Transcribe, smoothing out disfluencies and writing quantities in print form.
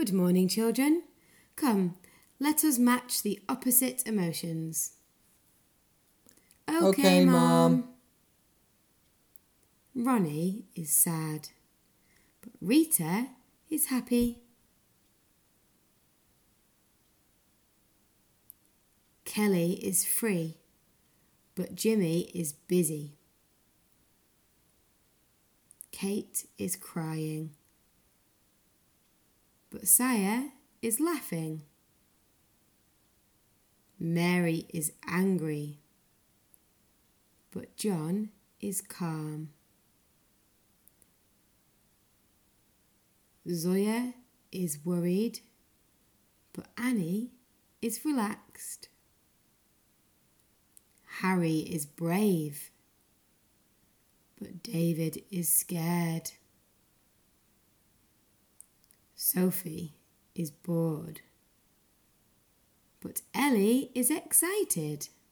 Good morning, children. Come, let us match the opposite emotions. Okay, Mum. Ronnie is sad, but Rita is happy. Kelly is free, but Jimmy is busy. Kate is crying, but Saya is laughing. Mary is angry, but John is calm. Zoya is worried, but Annie is relaxed. Harry is brave, but David is scared. Sophie is bored, but Ellie is excited.